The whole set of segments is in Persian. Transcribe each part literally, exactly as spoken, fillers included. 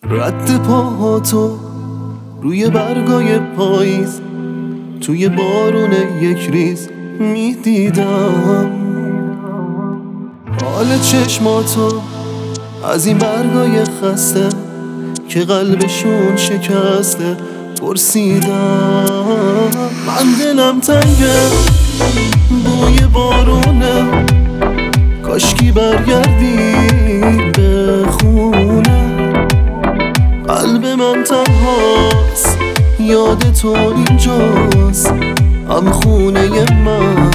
رد پاهاتو روی برگای پاییز، توی بارون یک ریز میدیدم. حال چشماتو از این برگای خسته که قلبشون شکسته پرسیدم. من دلم تنگه، بوی بارونه، کاشکی برگردی به خونه. قلب من تنهاست، یاد تو اینجاست، هم خونه من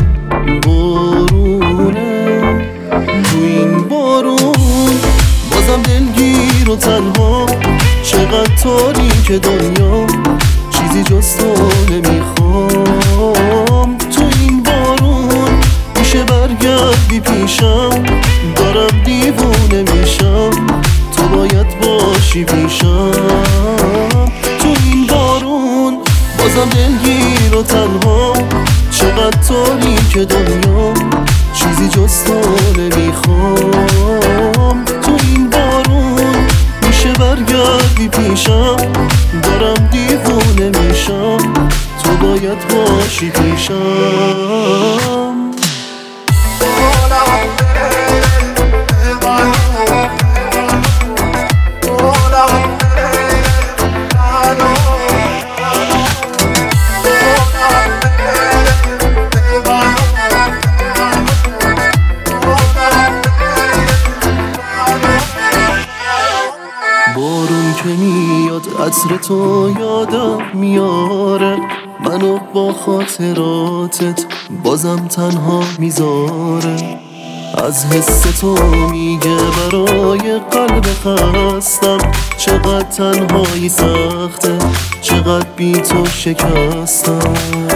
بارونه. تو این بارون بازم دلگیر و تنها، چقدر تاریک دنیا، چیزی جز تو نمیخوام. تو این بارون میشه برگردی پیشم، دارم دیوونه میشم، تو باید باشی پیشم. تو این بارون بازم دلگیر و تنها، چقدر تاریک دنیا، چیزی جز تو نمیخوام. تو این بارون میشه برگردی پیشم، دارم دیوونه میشم، تو باید باشی پیشم. بارون که میاد عطر تو یادم میاره، منو با خاطراتت بازم تنها میذاره. از حس تو میگه برای قلب خستم، چقدر تنهایی سخته، چقدر بی تو شکستم.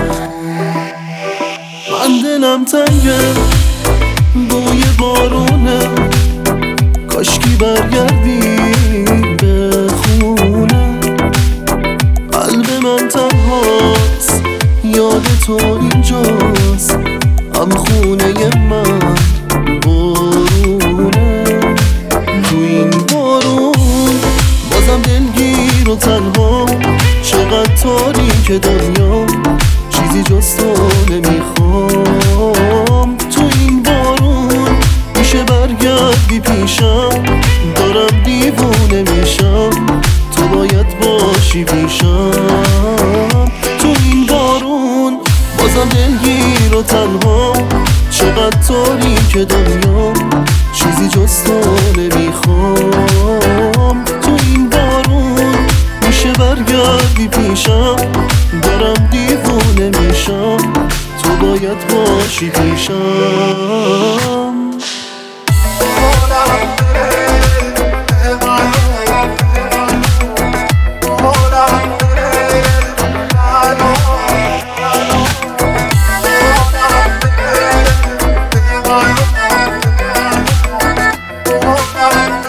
من دلم تنگه، بوی بارونه، کاشکی برگردی به خونه. قلب من تنهاست، یاد تو اینجاست، هم خونه من بارونه. تو این بارون بازم دلگیر و تنها، چقدر تاریک دنیا، چیزی جز تو نمیخوام. تو این بارون میشه برگردی پیشم، دارم دیوونه میشم، تو باید باشی پیشم. تو این بارون بازم دلگیر و تنها، چقدر تاریک دنیا، چیزی جز تو نمیخوام. تو این بارون میشه برگردی پیشم، دارم دیوونه میشم، تو باید باشی پیشم.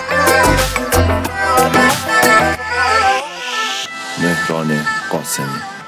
مهران قاسمی.